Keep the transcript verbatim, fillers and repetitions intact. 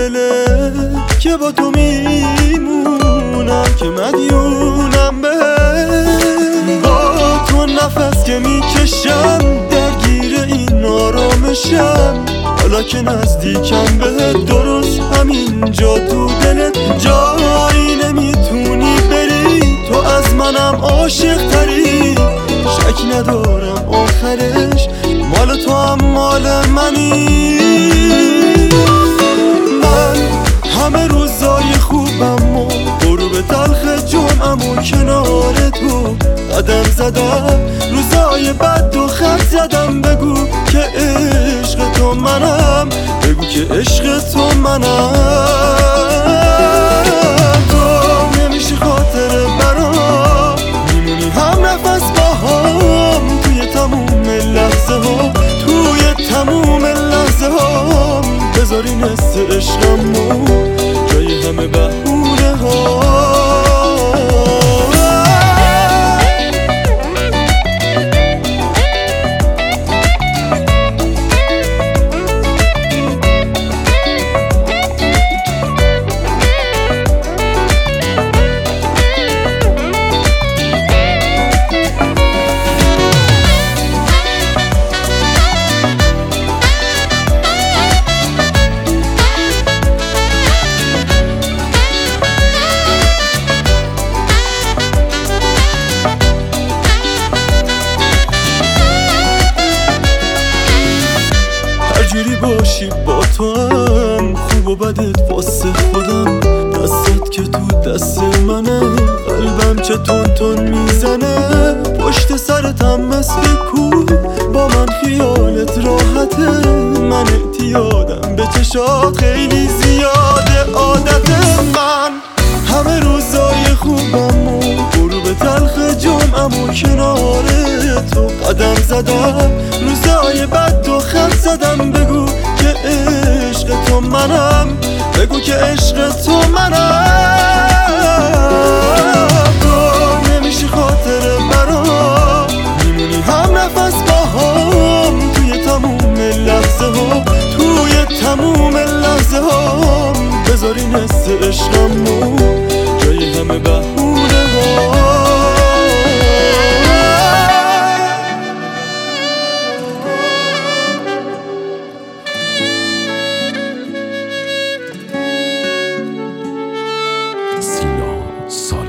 دله که با تو میمونم، که مدیونم به با تو نفس که میکشم، درگیر این آرامشم. حالا که نزدیکم بهت، درست همینجا تو دلت جایی نمیتونی بری. تو از منم عاشق تری، شک ندارم آخرش مال تو هم مال منی. من همه روزای خوبم و غروب تلخ جمعم و کنار تو قدم زدم، روزای بد و خط زدم. بگو که عشق تو منم، بگو که عشق تو منم. تو نمیشه خاطر برام، میمونی هم نفس با هم، توی تموم لحظه ها، توی تموم لحظه ها. بذاری نست عشقمو جای همه بهونه ها. جوری باشی با تو هم، خوب و بدت واسه خودم. دستت که تو دست منه، قلبم چه تون تون میزنه. پشت سرتم مثل کوه، با من خیالت راحته. من اعتیادم به چشات خیلی زیاده عادت من. همه روزای خوبم و غروب تلخ جمعم و کنار تو قدم زدم، روزای بد و خط زدم. بگو که عشق تو منم، بگو که عشق تو منم. تو نمیشه خاطر برام، میمونی هم نفس با هم، توی تموم لحظه ها، توی تموم لحظه ها. بذاری نست عشقمو جای همه بهونه ها. سینا سال